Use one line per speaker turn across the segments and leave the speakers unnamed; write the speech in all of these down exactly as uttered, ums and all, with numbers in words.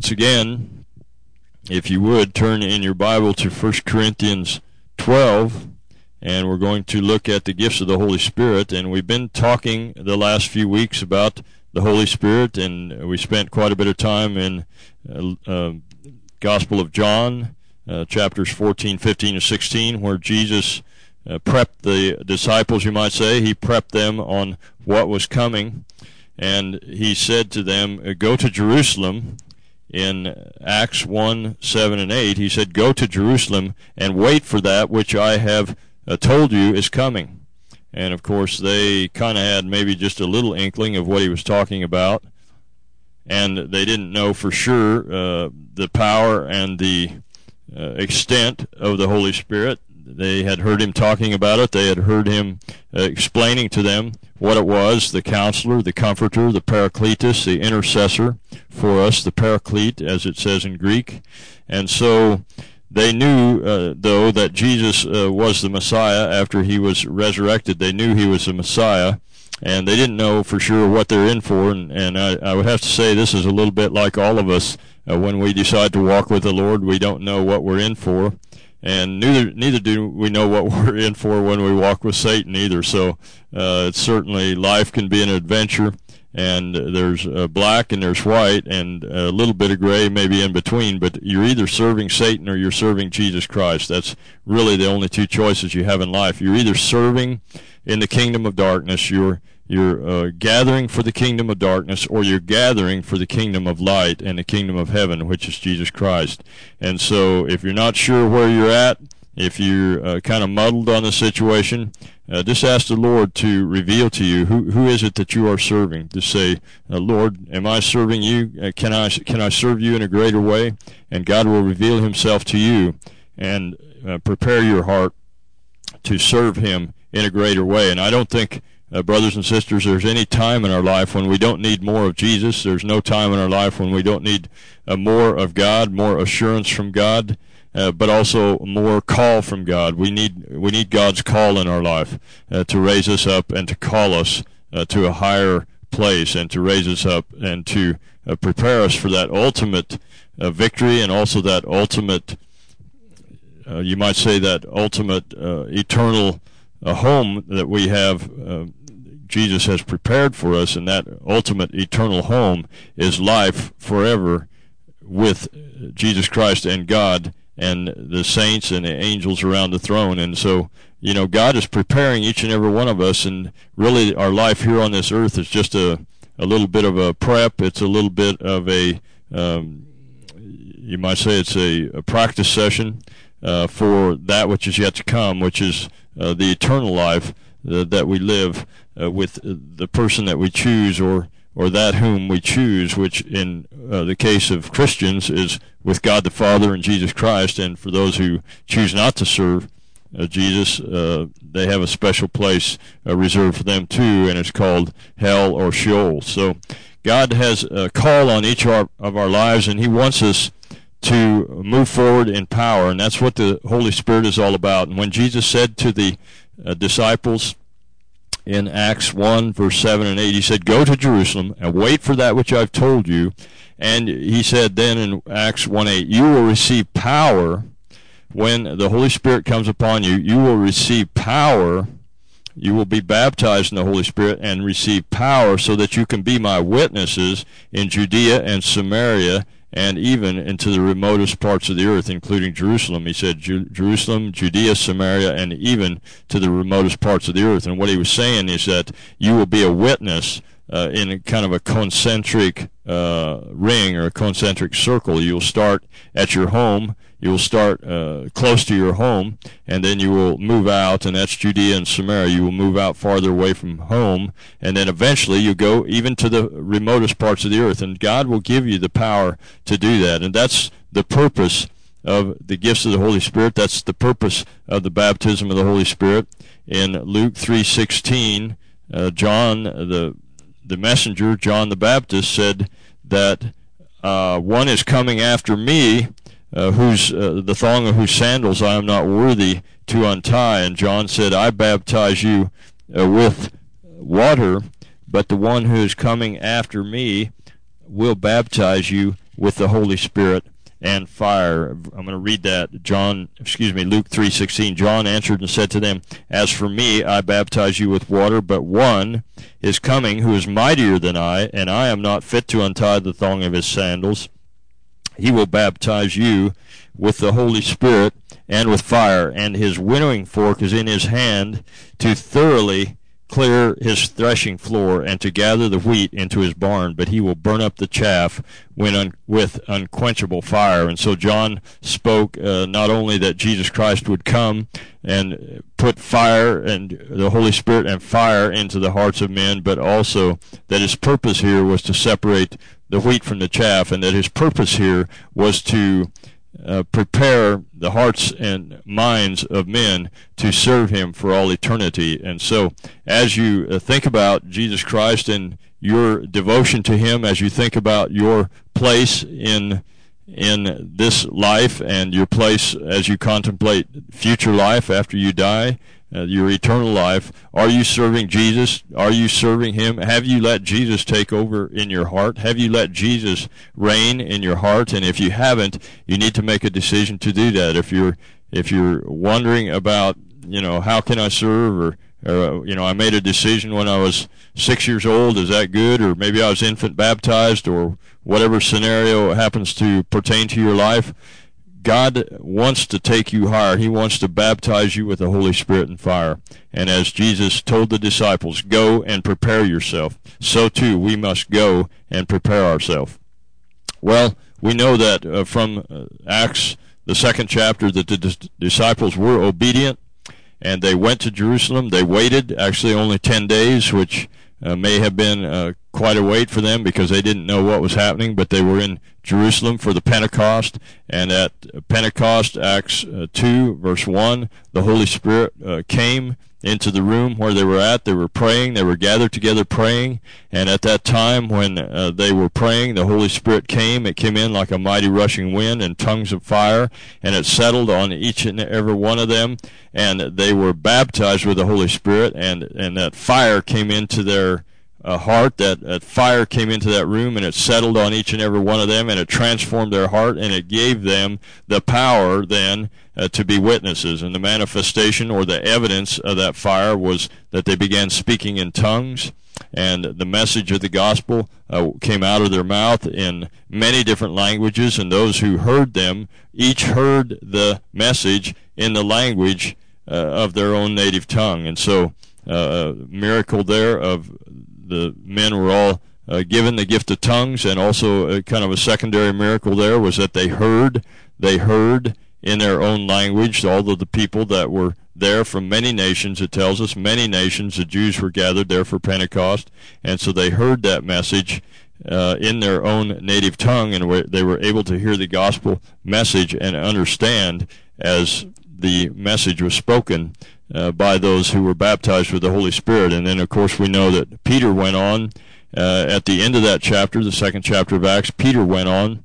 once again, if you would, turn in your Bible to First Corinthians twelve, and we're going to look at the gifts of the Holy Spirit. And we've been talking the last few weeks about the Holy Spirit, and we spent quite a bit of time in uh, uh, Gospel of John, uh, chapters fourteen, fifteen, and sixteen, where Jesus uh, prepped the disciples, you might say. He prepped them on what was coming, and he said to them, go to Jerusalem. In Acts one, seven, and eight, he said, go to Jerusalem and wait for that which I have uh, told you is coming. And, of course, they kind of had maybe just a little inkling of what he was talking about, and they didn't know for sure uh, the power and the uh, extent of the Holy Spirit. They had heard him talking about it. They had heard him uh, explaining to them what it was, the counselor, the comforter, the paracletus, the intercessor for us, the paraclete, as it says in Greek. And so they knew, uh, though, that Jesus uh, was the Messiah after he was resurrected. They knew he was the Messiah, and they didn't know for sure what they're in for. And, and I, I would have to say this is a little bit like all of us. Uh, when we decide to walk with the Lord, we don't know what we're in for. And neither neither do we know what we're in for when we walk with Satan either. So uh, it's certainly, life can be an adventure, and there's uh, black and there's white and a little bit of gray maybe in between, but you're either serving Satan or you're serving Jesus Christ. That's really the only two choices you have in life. You're either serving in the kingdom of darkness, you're You're uh, gathering for the kingdom of darkness, or you're gathering for the kingdom of light and the kingdom of heaven, which is Jesus Christ. And so if you're not sure where you're at, if you're uh, kind of muddled on the situation, uh, just ask the Lord to reveal to you who who is it that you are serving. Just say, uh, Lord, am I serving you? Uh, can I can I serve you in a greater way? And God will reveal himself to you and uh, prepare your heart to serve him in a greater way. And I don't think, Uh, brothers and sisters, there's any time in our life when we don't need more of Jesus. There's no time in our life when we don't need uh, more of God, more assurance from God, uh, but also more call from God. We need we need God's call in our life uh, to raise us up and to call us uh, to a higher place, and to raise us up and to uh, prepare us for that ultimate uh, victory, and also that ultimate, uh, you might say, that ultimate uh, eternal a home that we have. uh, Jesus has prepared for us, and that ultimate eternal home is life forever with Jesus Christ and God and the saints and the angels around the throne. And so, you know, God is preparing each and every one of us, and really our life here on this earth is just a, a little bit of a prep. It's a little bit of a, um, you might say it's a, a practice session uh, for that which is yet to come, which is Uh, the eternal life uh, that we live uh, with uh, the person that we choose, or or that whom we choose, which in uh, the case of Christians is with God the Father and Jesus Christ. And for those who choose not to serve uh, Jesus, uh, they have a special place uh, reserved for them too, and it's called hell or Sheol. So God has a call on each of our, of our lives, and he wants us to move forward in power, and that's what the Holy Spirit is all about. And when Jesus said to the uh, disciples in Acts one, verse seven and eight, he said, go to Jerusalem and wait for that which I've told you. And he said then in Acts one eight, you will receive power when the Holy Spirit comes upon you. You will receive power. You will be baptized in the Holy Spirit and receive power, so that you can be my witnesses in Judea and Samaria, and even into the remotest parts of the earth, including Jerusalem. He said Ju- Jerusalem, Judea, Samaria, and even to the remotest parts of the earth. And what he was saying is that you will be a witness uh, in a kind of a concentric uh, ring, or a concentric circle. You'll start at your home. You will start uh, close to your home, and then you will move out, and that's Judea and Samaria. You will move out farther away from home, and then eventually you go even to the remotest parts of the earth, and God will give you the power to do that. And that's the purpose of the gifts of the Holy Spirit. That's the purpose of the baptism of the Holy Spirit. In Luke three sixteen, uh, John, the the messenger, John the Baptist, said that uh, one is coming after me, Uh, whose uh, the thong of whose sandals I am not worthy to untie. And John said, I baptize you uh, with water, but the one who is coming after me will baptize you with the Holy Spirit and fire. I'm going to read that. John, excuse me, Luke three sixteen. John answered and said to them, As for me, I baptize you with water, but one is coming who is mightier than I, and I am not fit to untie the thong of his sandals. He will baptize you with the Holy Spirit and with fire, and his winnowing fork is in his hand to thoroughly clear his threshing floor and to gather the wheat into his barn, but he will burn up the chaff when un- with unquenchable fire. And so John spoke uh, not only that Jesus Christ would come and put fire and the Holy Spirit and fire into the hearts of men, but also that his purpose here was to separate the wheat from the chaff, and that his purpose here was to Uh, prepare the hearts and minds of men to serve him for all eternity. And so as you uh, think about Jesus Christ and your devotion to him, as you think about your place in in this life and your place as you contemplate future life after you die, uh, your eternal life, are you serving Jesus? Are you serving him? Have you let Jesus take over in your heart? Have you let Jesus reign in your heart? And if you haven't, you need to make a decision to do that. If you're if you're wondering about, you know, how can I serve, or or, you know, I made a decision when I was six years old, is that good? Or maybe I was infant baptized, or whatever scenario happens to pertain to your life. God wants to take you higher. He wants to baptize you with the Holy Spirit and fire. And as Jesus told the disciples, go and prepare yourself, so too we must go and prepare ourselves. Well, we know that uh, from uh, Acts, the second chapter, that the dis- disciples were obedient, and they went to Jerusalem. They waited, actually only ten days, which uh, may have been uh, quite a wait for them because they didn't know what was happening, but they were in Jerusalem for the Pentecost. And at Pentecost, Acts uh, two, verse one, the Holy Spirit uh, came into the room where they were at. They were praying. They were gathered together praying. And at that time when uh, they were praying, the Holy Spirit came. It came in like a mighty rushing wind and tongues of fire, and it settled on each and every one of them. And they were baptized with the Holy Spirit, and, and that fire came into their uh, heart. That, that fire came into that room, and it settled on each and every one of them, and it transformed their heart, and it gave them the power then Uh, to be witnesses. And the manifestation or the evidence of that fire was that they began speaking in tongues, and the message of the gospel uh, came out of their mouth in many different languages, and those who heard them each heard the message in the language uh, of their own native tongue. And so uh, a miracle there of the men were all uh, given the gift of tongues, and also a kind of a secondary miracle there was that they heard, they heard in their own language, all of the people that were there from many nations. It tells us many nations, the Jews were gathered there for Pentecost, and so they heard that message uh, in their own native tongue, and were, they were able to hear the gospel message and understand as the message was spoken uh, by those who were baptized with the Holy Spirit. And then, of course, we know that Peter went on uh, at the end of that chapter, the second chapter of Acts. Peter went on,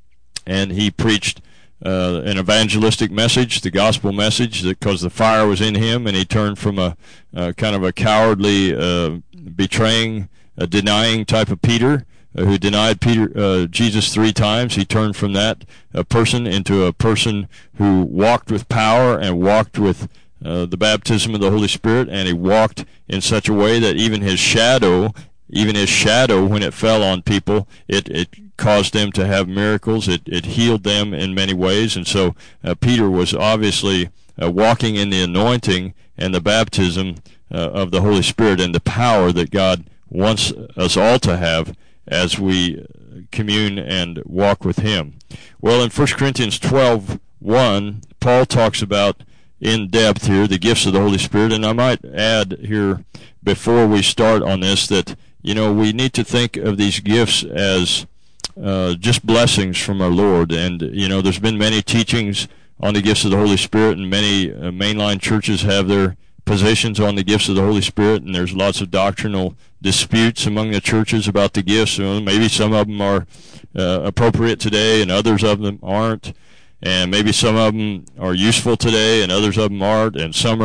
and he preached Uh, an evangelistic message, the gospel message, because the fire was in him, and he turned from a uh, kind of a cowardly, uh, betraying, uh, denying type of Peter, uh, who denied Peter uh, Jesus three times. He turned from that uh, person into a person who walked with power and walked with uh, the baptism of the Holy Spirit, and he walked in such a way that even his shadow, even his shadow, when it fell on people, it it caused them to have miracles. It it healed them in many ways. And so uh, Peter was obviously uh, walking in the anointing and the baptism uh, of the Holy Spirit and the power that God wants us all to have as we commune and walk with him. Well, in First Corinthians twelve one, Paul talks about in depth here the gifts of the Holy Spirit. And I might add here before we start on this that, you know, we need to think of these gifts as uh, just blessings from our Lord. And, you know, there's been many teachings on the gifts of the Holy Spirit, and many uh, mainline churches have their positions on the gifts of the Holy Spirit, and there's lots of doctrinal disputes among the churches about the gifts. You know, maybe some of them are uh, appropriate today, and others of them aren't. And maybe some of them are useful today, and others of them aren't. And some are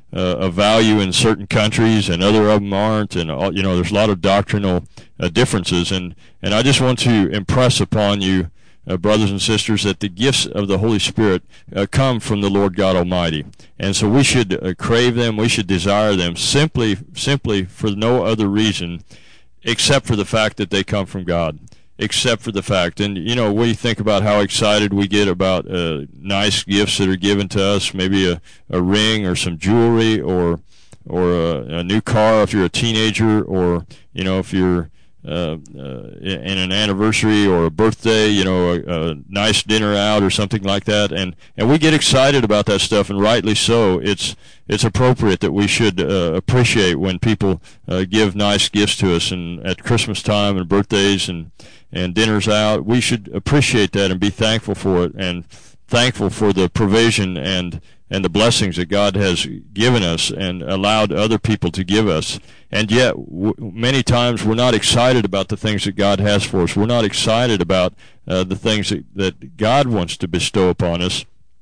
uh, of value in certain countries and other of them aren't, and all, you know, there's a lot of doctrinal uh, differences, and and I just want to impress upon you, Uh, brothers and sisters, that the gifts of the Holy Spirit uh, come from the Lord God Almighty, and so we should uh, crave them, we should desire them, simply simply for no other reason except for the fact that they come from God, except for the fact. And you know, we think about how excited we get about uh, nice gifts that are given to us, maybe a, a ring or some jewelry, or or a, a new car if you're a teenager, or you know, if you're Uh, uh, in an anniversary or a birthday, you know, a, a nice dinner out or something like that, and and we get excited about that stuff, and rightly so. It's it's appropriate that we should uh, appreciate when people uh, give nice gifts to us, and at Christmas time and birthdays and and dinners out, we should appreciate that and be thankful for it, and thankful for the provision and and the blessings that God has given us and allowed other people to give us. And yet, w- many times we're not excited about the things that God has for us. We're not excited about uh, the things that, that God wants to bestow upon us,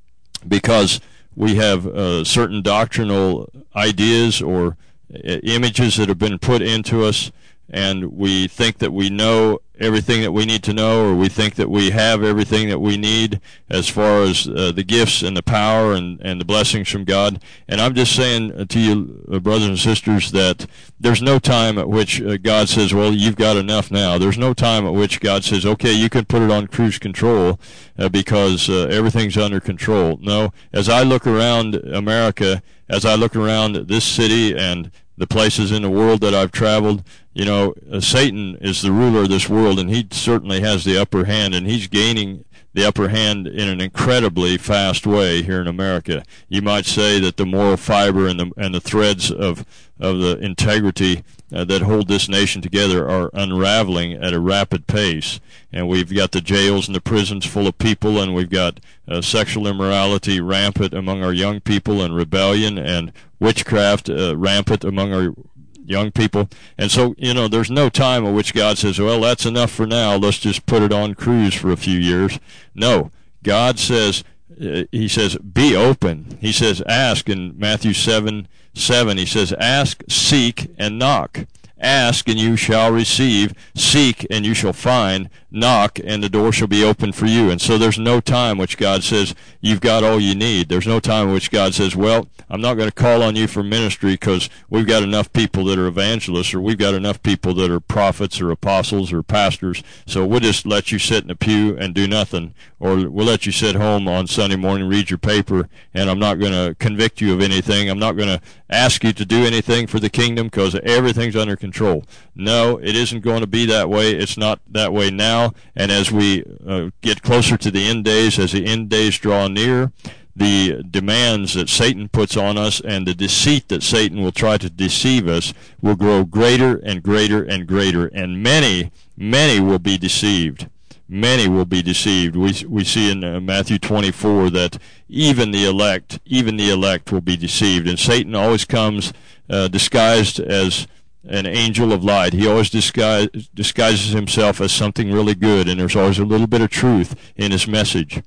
because we have uh, certain doctrinal ideas or uh, images that have been put into us, and we think that we know everything that we need to know, or we think that we have everything that we need as far as uh, the gifts and the power and, and the blessings from God. And I'm just saying to you, uh, brothers and sisters, that there's no time at which uh, God says, well, you've got enough now. There's no time at which God says, okay, you can put it on cruise control uh, because uh, everything's under control. No, as I look around America, as I look around this city and the places in the world that I've traveled, you know, uh, Satan is the ruler of this world, and he certainly has the upper hand, and he's gaining the upper hand in an incredibly fast way here in America. You might say that the moral fiber and the and the threads of of the integrity uh, that hold this nation together are unraveling at a rapid pace. And we've got the jails and the prisons full of people, and we've got uh, sexual immorality rampant among our young people, and rebellion and witchcraft uh, rampant among our young people. And so, you know, there's no time at which God says, well, that's enough for now, let's just put it on cruise for a few years. No, God says, uh, he says, be open. He says, ask. In Matthew seven seven, he says, ask, seek, and knock. Ask, and you shall receive. Seek, and you shall find. Knock, and the door shall be open for you. And so there's no time which God says, you've got all you need. There's no time in which God says, well, I'm not going to call on you for ministry because we've got enough people that are evangelists, or we've got enough people that are prophets or apostles or pastors, so we'll just let you sit in a pew and do nothing. Or we'll let you sit home on Sunday morning, read your paper, and I'm not going to convict you of anything. I'm not going to ask you to do anything for the kingdom because everything's under control. No, it isn't going to be that way. It's not that way now. And as we uh, get closer to the end days, as the end days draw near, the demands that Satan puts on us and the deceit that Satan will try to deceive us will grow greater and greater and greater. And many, many will be deceived. Many will be deceived. We we see in uh, Matthew twenty-four that even the elect, even the elect will be deceived. And Satan always comes uh, disguised as an angel of light. He always disguise, disguises himself as something really good, and there's always a little bit of truth in his message,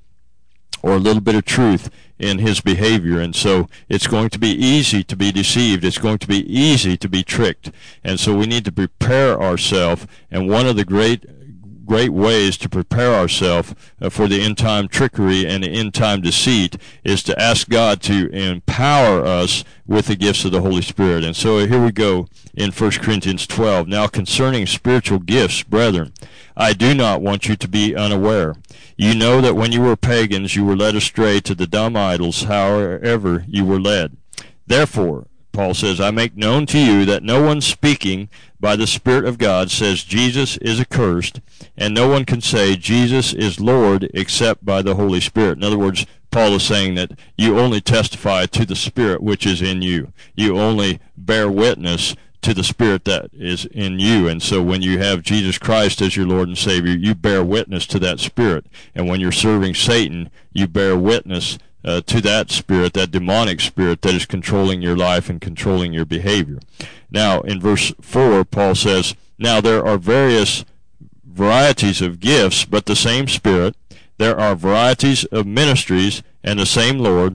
or a little bit of truth in his behavior. And so it's going to be easy to be deceived. It's going to be easy to be tricked. And so we need to prepare ourselves. And one of the great great ways to prepare ourselves uh, for the end-time trickery and the end-time deceit is to ask God to empower us with the gifts of the Holy Spirit. And so here we go in First Corinthians twelve. Now concerning spiritual gifts, brethren, I do not want you to be unaware. You know that when you were pagans, you were led astray to the dumb idols, however you were led. Therefore, Paul says, I make known to you that no one speaking by the Spirit of God says Jesus is accursed, and no one can say Jesus is Lord except by the Holy Spirit. In other words, Paul is saying that you only testify to the Spirit which is in you. You only bear witness to the Spirit that is in you. And so when you have Jesus Christ as your Lord and Savior, you bear witness to that Spirit. And when you're serving Satan, you bear witness Uh, to that spirit, that demonic spirit that is controlling your life and controlling your behavior. Now, in verse four, Paul says, now there are various varieties of gifts, but the same Spirit. There are varieties of ministries, and the same Lord.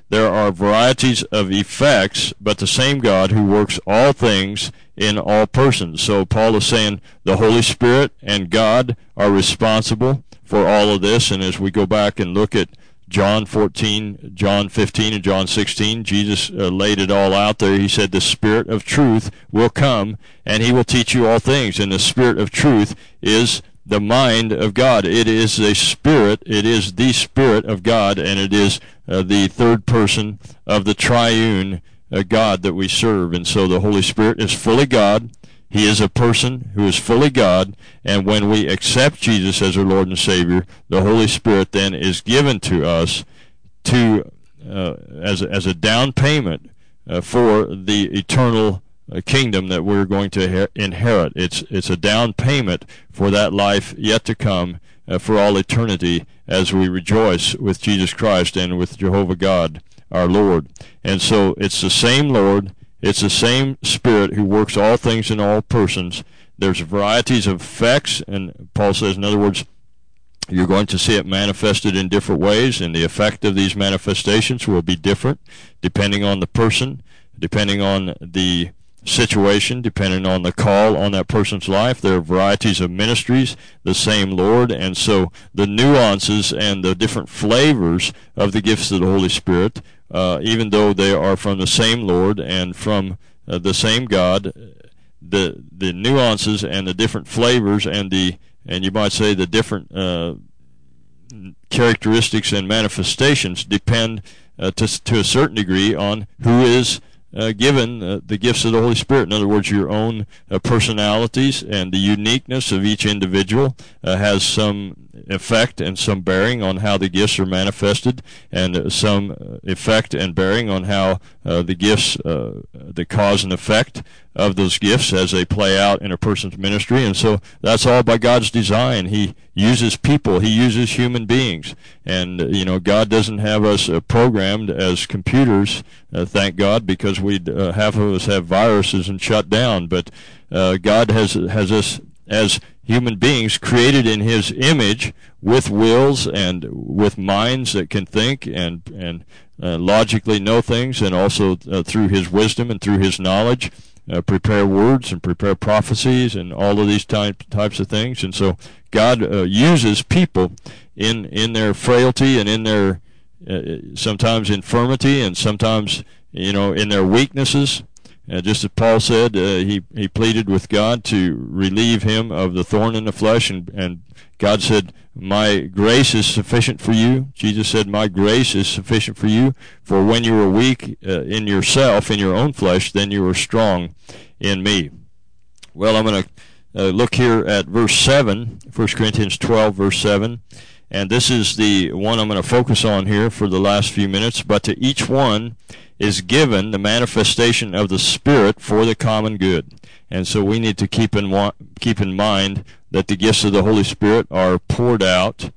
there are varieties of effects, but the same God who works all things in all persons. So Paul is saying the Holy Spirit and God are responsible for all of this. And as we go back and look at John fourteen, John fifteen, and John sixteen, Jesus uh, laid it all out there. He said the Spirit of truth will come, and he will teach you all things. And the Spirit of truth is the mind of God. It is a spirit. It is the Spirit of God, and it is uh, the third person of the triune uh, God that we serve. And so the Holy Spirit is fully God. He is a person who is fully God, and when we accept Jesus as our Lord and Savior, the Holy Spirit then is given to us to uh, as a, as a down payment uh, for the eternal uh, kingdom that we're going to her- inherit. It's it's a down payment for that life yet to come uh, for all eternity, as we rejoice with Jesus Christ and with Jehovah God, our Lord. And so it's the same Lord. It's the same Spirit who works all things in all persons. There's varieties of effects, and Paul says, in other words, you're going to see it manifested in different ways, and the effect of these manifestations will be different depending on the person, depending on the situation, depending on the call on that person's life. There are varieties of ministries, the same Lord, and so the nuances and the different flavors of the gifts of the Holy Spirit, uh, even though they are from the same Lord and from uh, the same God, the the nuances and the different flavors and the and you might say the different uh, characteristics and manifestations depend uh, to to a certain degree on who is Uh, given uh, the gifts of the Holy Spirit. In other words, your own uh, personalities and the uniqueness of each individual uh, has some effect and some bearing on how the gifts are manifested, and uh, some effect and bearing on how uh, the gifts, uh, the cause and effect of those gifts as they play out in a person's ministry. And so that's all by God's design. He uses people. He uses human beings. And, uh, you know, God doesn't have us uh, programmed as computers, uh, thank God, because we uh, half of us have viruses and shut down. But uh, God has has us as human beings created in His image with wills and with minds that can think and, and uh, logically know things, and also uh, through His wisdom and through His knowledge, Uh, prepare words and prepare prophecies and all of these type, types of things. And so God uh, uses people in in their frailty and in their uh, sometimes infirmity and sometimes, you know, in their weaknesses. Uh, just as Paul said, uh, he, he pleaded with God to relieve him of the thorn in the flesh, and, and God said, my grace is sufficient for you. Jesus said, my grace is sufficient for you, for when you are weak uh, in yourself, in your own flesh, then you are strong in me. Well, I'm going to uh, look here at verse seven, First Corinthians twelve, verse seven, and this is the one I'm going to focus on here for the last few minutes. But to each one is given the manifestation of the Spirit for the common good. And so we need to keep in wa- keep in mind that the gifts of the Holy Spirit are poured out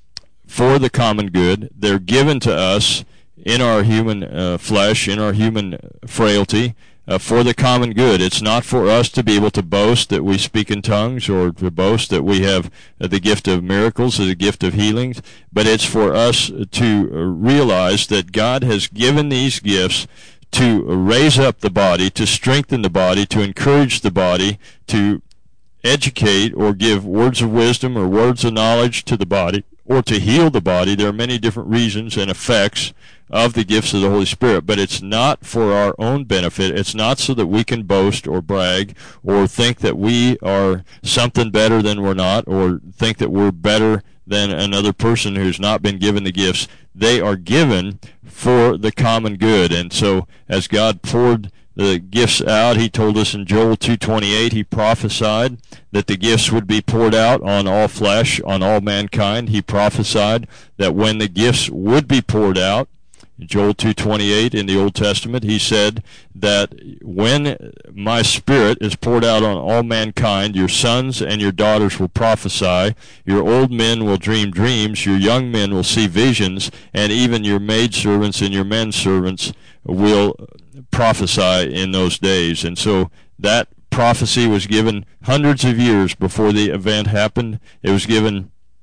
for the common good. They're given to us in our human uh, flesh, in our human frailty, uh, for the common good. It's not for us to be able to boast that we speak in tongues, or to boast that we have uh, the gift of miracles or the gift of healings, but it's for us to realize that God has given these gifts to raise up the body, to strengthen the body, to encourage the body, to educate or give words of wisdom or words of knowledge to the body, or to heal the body. There are many different reasons and effects of the gifts of the Holy Spirit, but it's not for our own benefit. It's not so that we can boast or brag or think that we are something better than we're not, or think that we're better than another person who's not been given the gifts. They are given for the common good. And so as God poured the gifts out, He told us in Joel two twenty-eight, He prophesied that the gifts would be poured out on all flesh, on all mankind. He prophesied that when the gifts would be poured out, Joel two twenty-eight in the Old Testament, He said that when my Spirit is poured out on all mankind, your sons and your daughters will prophesy, your old men will dream dreams, your young men will see visions, and even your maidservants and your menservants will prophesy in those days. And so that prophecy was given hundreds of years before the event happened. It was given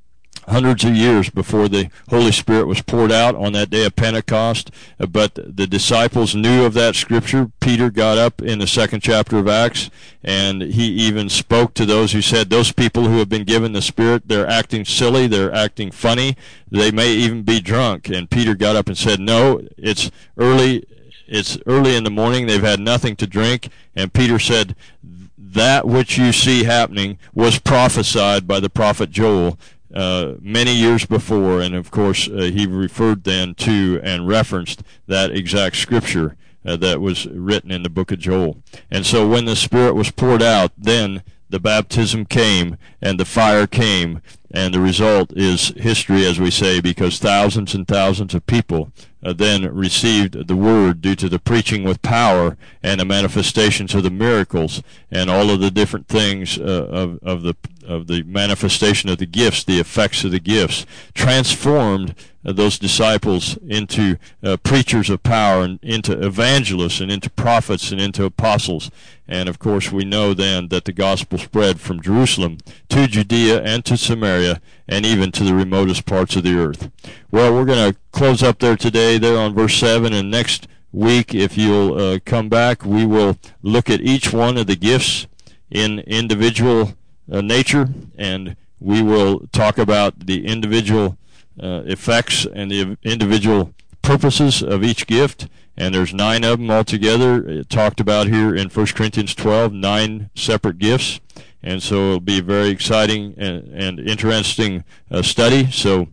hundreds of years before the Holy Spirit was poured out on that day of Pentecost. Uh, but the disciples knew of that scripture. Peter got up in the second chapter of Acts, and he even spoke to those who said, those people who have been given the Spirit, they're acting silly, they're acting funny, they may even be drunk. And Peter got up and said, no, it's early, it's early in the morning, they've had nothing to drink. And Peter said, that which you see happening was prophesied by the prophet Joel Uh, many years before, and of course uh, he referred then to and referenced that exact scripture uh, that was written in the book of Joel. And so when the Spirit was poured out, then the baptism came and the fire came, and the result is history, as we say, because thousands and thousands of people uh, then received the word due to the preaching with power and the manifestations of the miracles and all of the different things uh, of, of the of the manifestation of the gifts, the effects of the gifts, transformed uh, those disciples into uh, preachers of power and into evangelists and into prophets and into apostles. And of course we know then that the gospel spread from Jerusalem to Judea and to Samaria and even to the remotest parts of the earth. Well, we're going to close up there today, there on verse seven, and next week, if you'll uh, come back, we will look at each one of the gifts in individual uh, nature, and we will talk about the individual uh, effects and the individual purposes of each gift. And there's nine of them altogether, it talked about here in First Corinthians twelve, nine separate gifts. And so it'll be a very exciting and, and interesting uh, study. So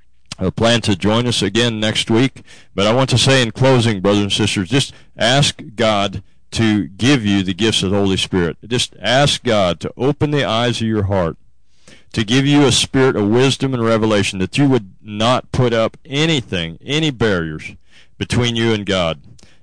I plan to join us again next week. But I want to say in closing, brothers and sisters, just ask God to give you the gifts of the Holy Spirit. Just ask God to open the eyes of your heart, to give you a spirit of wisdom and revelation, that you would not put up anything, any barriers between you and God.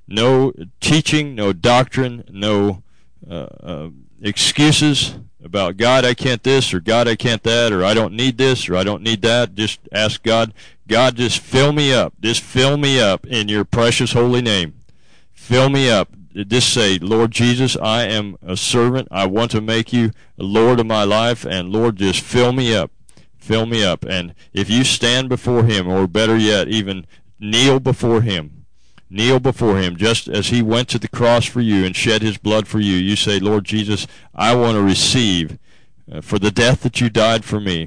No teaching, no doctrine, no uh, uh, excuses about God, I can't this, or God, I can't that, or I don't need this, or I don't need that. Just ask God, God, just fill me up. Just fill me up in your precious holy name. Fill me up. Just say, Lord Jesus, I am a servant. I want to make you Lord of my life, and Lord, just fill me up. Fill me up. And if you stand before him, or better yet, even kneel before him, kneel before him, just as he went to the cross for you and shed his blood for you, you say, Lord Jesus, I want to receive uh, for the death that you died for me.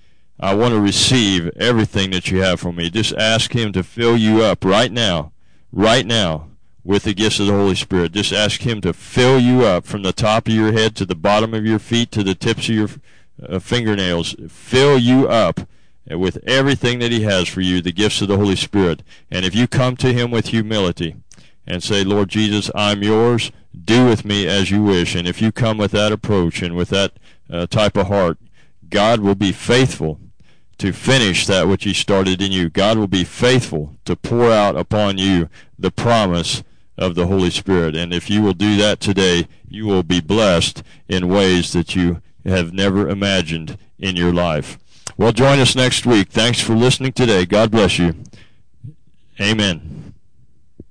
I want to receive everything that you have for me. Just ask him to fill you up right now, right now, with the gifts of the Holy Spirit. Just ask him to fill you up from the top of your head to the bottom of your feet to the tips of your uh, fingernails. Fill you up with everything that he has for you, the gifts of the Holy Spirit. And if you come to him with humility and say, Lord Jesus, I'm yours, do with me as you wish. And if you come with that approach and with that uh, type of heart, God will be faithful to finish that which he started in you. God will be faithful to pour out upon you the promise of the Holy Spirit. And if you will do that today, you will be blessed in ways that you have never imagined in your life. Well, join us next week. Thanks for listening today. God bless you. Amen.